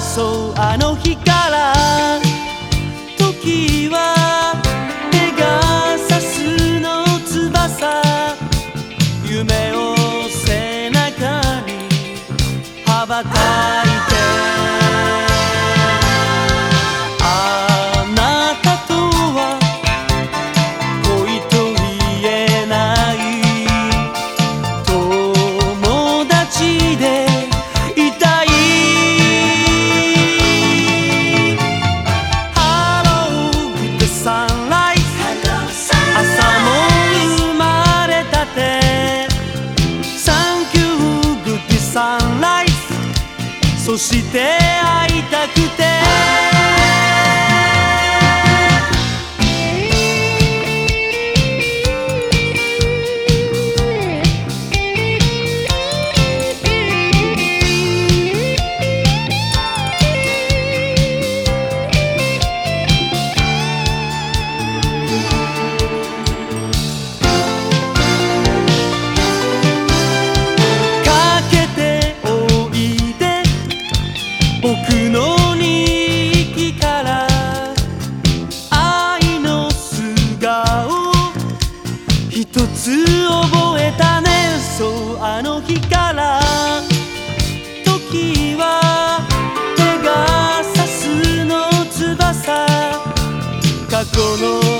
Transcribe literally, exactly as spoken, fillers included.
そうあの日から時はペガサスの翼、夢を背中に羽ばたいて、あなたとは恋と言えない友達でいたい。ハローグッドサンライズ、朝も生まれたて、サンキューグッドサンライズ、そして会いたくて。僕の日記から愛の素顔一つ覚えたね。そうあの日から時はペガサスの翼、過去の